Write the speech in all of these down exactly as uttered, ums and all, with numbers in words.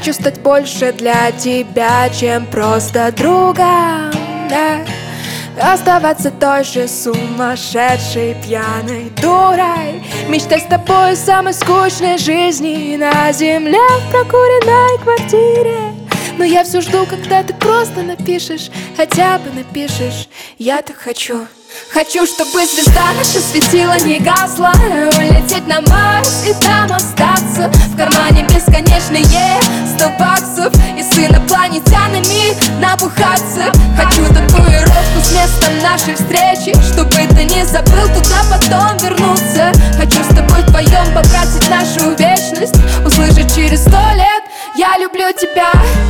хочу стать больше для тебя, чем просто другом, да. Оставаться той же сумасшедшей пьяной дурой, мечтать с тобой о самой скучной жизни на земле в прокуренной квартире. Но я все жду, когда ты просто напишешь, хотя бы напишешь. Я так хочу. Хочу, чтобы звезда наша светила, не гасла, улететь на Марс и там остаться. В кармане бесконечные сто баксов и с инопланетянами набухаться. Хочу татуировку с местом нашей встречи, чтобы ты не забыл туда потом вернуться. Хочу с тобой вдвоем потратить нашу вечность, услышать через сто лет: я люблю тебя.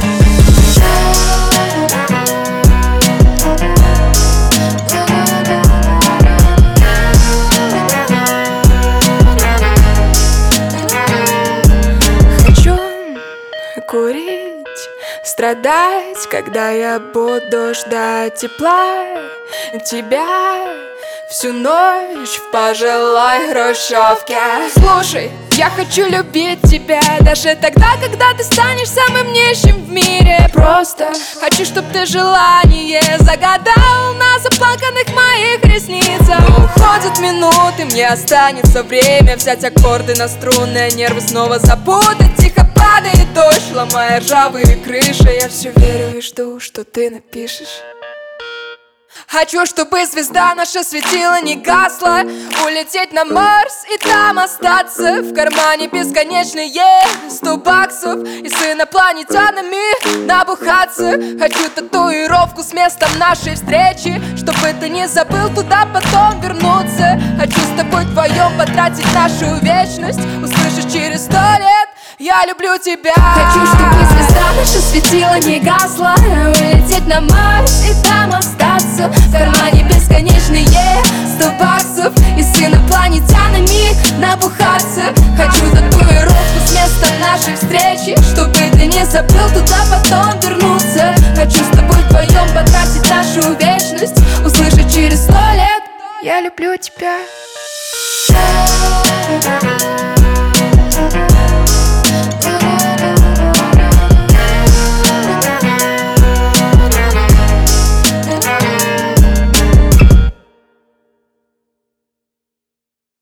Курить, страдать, когда я буду ждать тепла тебя всю ночь в пожилой хрущевке. Слушай, я хочу любить тебя даже тогда, когда ты станешь самым нищим в мире. Просто хочу, чтоб ты желание загадал на заплаканных моих ресницах. Но уходят минуты, мне останется время взять аккорды на струнные, нервы снова запутать. Тихо падает дождь, ломая ржавые крыши. Я все верю и жду, что ты напишешь. Хочу, чтобы звезда наша светила, не гасла, улететь на Марс и там остаться. В кармане бесконечные сто баксов и с инопланетянами набухаться. Хочу татуировку с местом нашей встречи, чтобы ты не забыл туда потом вернуться. Хочу с тобой вдвоем потратить нашу вечность, услышишь через сто лет: я люблю тебя. Хочу, чтобы звезда наша светила, не гасла, улететь на Марс и там остаться. В кармане бесконечные сто баксов и с инопланетянами набухаться. Хочу татуировку с местом нашей встречи, чтобы ты не забыл туда потом вернуться. Хочу с тобой вдвоем потратить нашу вечность, услышать через сто лет: я люблю тебя.